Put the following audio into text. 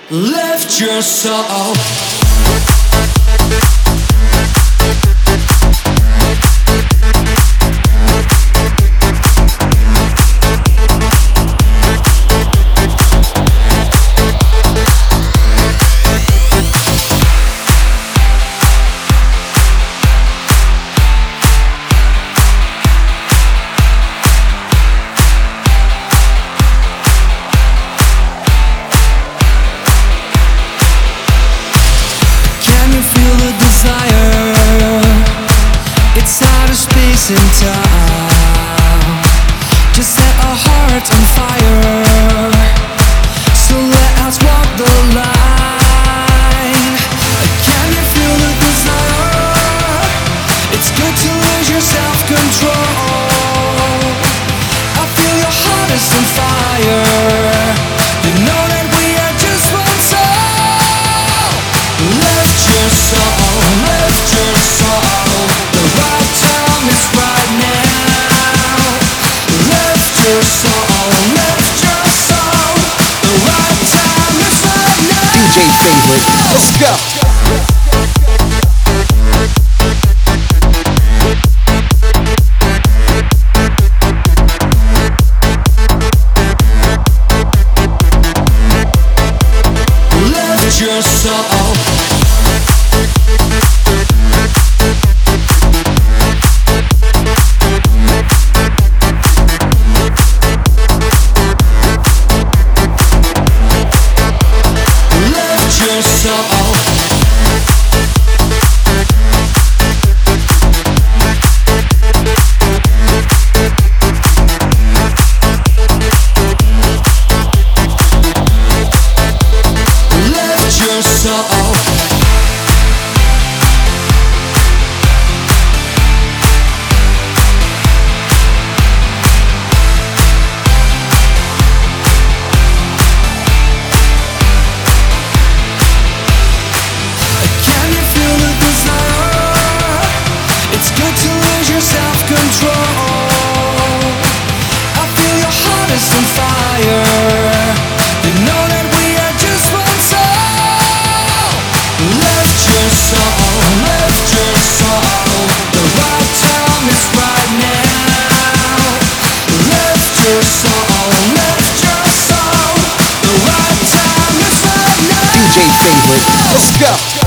Left your soul. Space and time to set our hearts on fire. So let us walk the line. Can you feel the desire? It's good to lose your self-control. I feel your heart is on fire. You know that we are just one soul. Lift your soul, lift your soul. The right time is right now. Lift your soul, lift your soul. The right time is right now. DJ favorite, let's go. Lift your soul. DJ favorite, let's go.